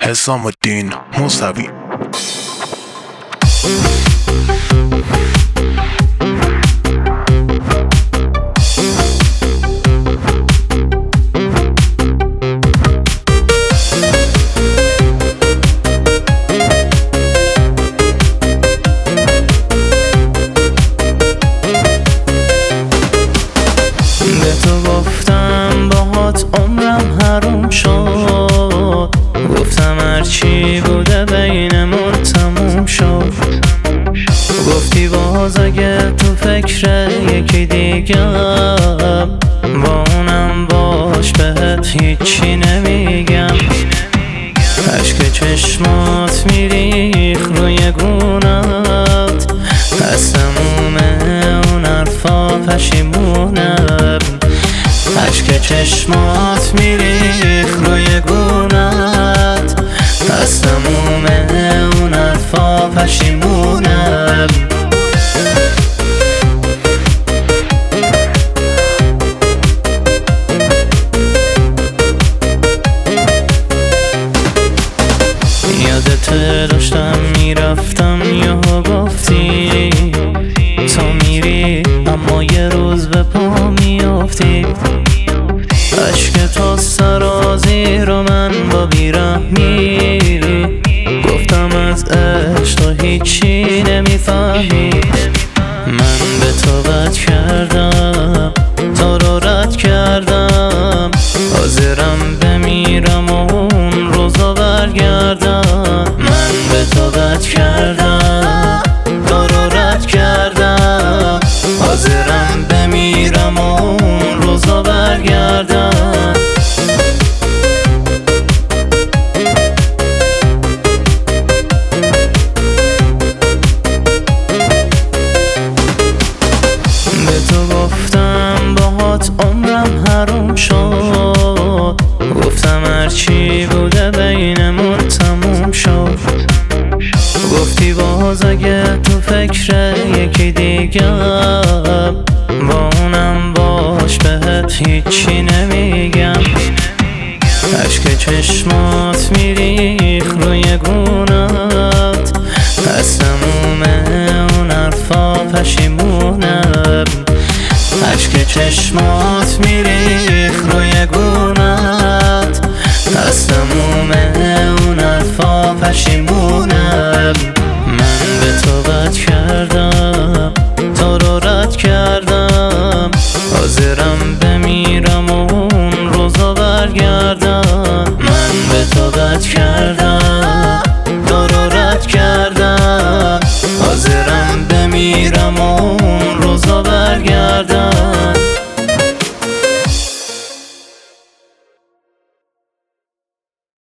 حسام الدین موسوی. به تو گفتم باهات عمرم حروم شد، گفتم هرچی بوده بینمون تموم شد. گفتی باز اگه تو فکر یکی دیگم، با اونم باش بهت هیچی نمیگم. عشق چشمات میریخ روی گونت، از تموم اون حرفا پشیمونم. عشق چشمات میریخ روی گونت، از تموم اون حرفا پشیمونم. یادت داشتم میرفتم یهو گفتی تو میری اما یه روز به پا میافتی. عشق تو سرازی رو من با بیرحمی، گفتم از عشق تو هیچی نمیفهمی. من به تو بد کردم، تو رو رد کردم، حاضرم بمیرم و اون روزا برگردم. من به تو بد کردم، تو رو رد کردم، حاضرم بمیرم و اون روزا برگردم. به تو گفتم باهات عمرم حروم شد، گفتم هرچی بوده بینمون تموم شد. گفتی باز اگه تو فکر یکی دیگم، با اونم باش بهت هیچی نمیگم. عشق چشمات میریخ روی گونت، از تموم اون حرفا پشیمونم. عشق چشمات میریخ روی گونت، از تموم اون حرفا پشیمونم. من به تو بد کردم، تو رو رد کردم، حاضرم بمیرم و اون روزا برگردم. من به تو بد کردم.